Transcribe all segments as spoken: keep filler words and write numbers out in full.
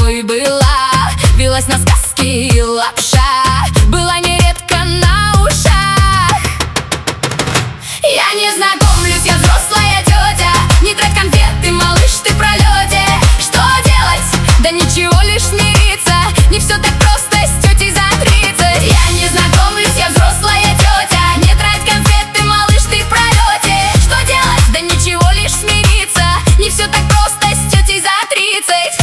такой была, велась на сказки и лапша, была нередко на ушах. Я не знакомлюсь, я взрослая тетя, не трать конфеты, малыш, ты в пролете. Что делать? Да ничего, лишь смириться, не все так просто с тетей за тридцать. Я не знакомлюсь, я взрослая тетя, не трать конфеты, малыш, ты в пролете. Что делать? Да ничего, лишь смириться, не все так просто с тетей за тридцать.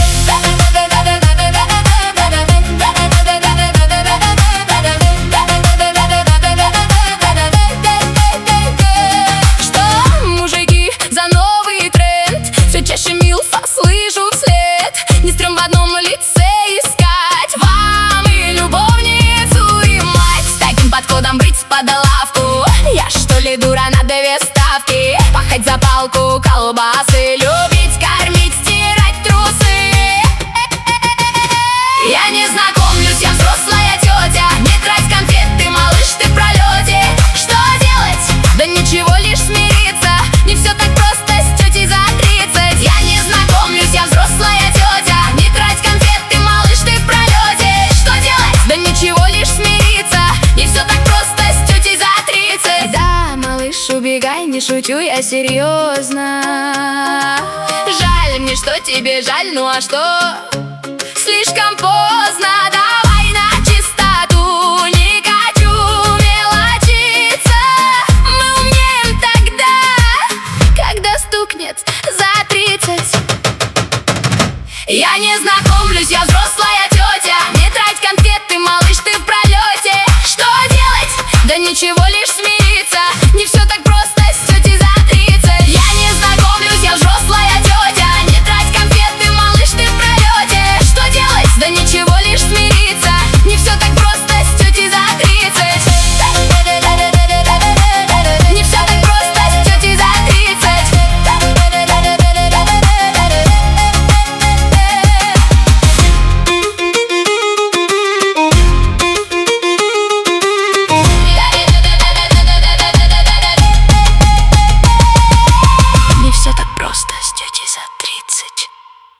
Что, мужики, за новый тренд? Все чаще милфа слышу вслед. Не стрём в одном лице искать вам и любовницу, и мать. С таким подходом брить под лавку. Я что ли дура на две ставки? Пахать за палку, колбасы, любить, кормить, стирать трусы. Я не знакомлюсь, я взрослая тетя, не трать конфеты, малыш, ты в пролете. Что делать? Да ничего, лишь смириться, не все так просто с тетей за тридцать. Я не знакомлюсь, я взрослая тетя, не трать конфеты, малыш, ты в пролете. Что делать? Да ничего, лишь смириться, не все так просто с тетей за тридцать. Да, малыш, убегай, не шучу, я серьезно. Жаль мне, что тебе жаль, ну а что? Слишком поздно.